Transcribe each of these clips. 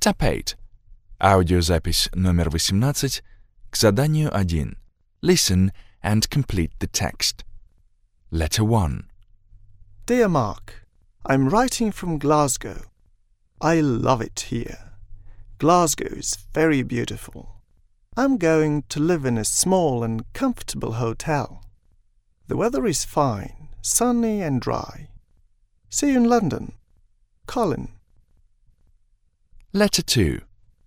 Step 8. Аудиозапись номер 18 к заданию 1. Listen and complete the text. Letter 1. Dear Mark, I'm writing from Glasgow. I love it here. Glasgow is very beautiful. I'm going to live in a small and comfortable hotel. The weather is fine, sunny and dry. See you in London. Colin. Letter 2.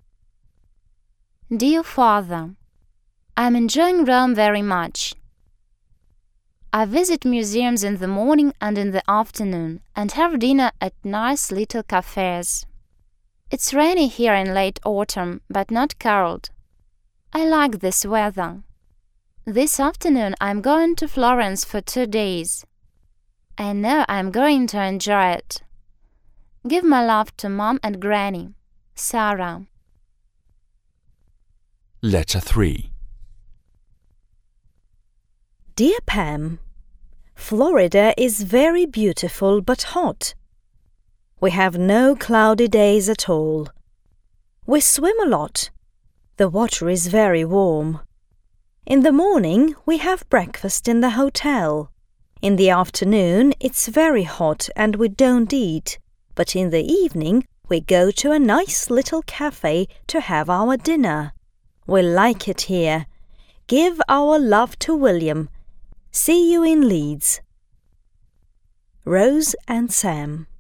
Dear Father, I'm enjoying Rome very much. I visit museums in the morning and in the afternoon and have dinner at nice little cafes. It's rainy here in late autumn, but not cold. I like this weather. This afternoon I'm going to Florence for 2 days. I know I'm going to enjoy it. Give my love to Mom and Granny. Sarah. Letter 3. Dear Pam, Florida is very beautiful but hot. We have no cloudy days at all. We swim a lot. The water is very warm. In the morning, we have breakfast in the hotel. In the afternoon, it's very hot and we don't eat. But in the evening, we go to a nice little cafe to have our dinner. We like it here. Give our love to William. See you in Leeds. Rose and Sam.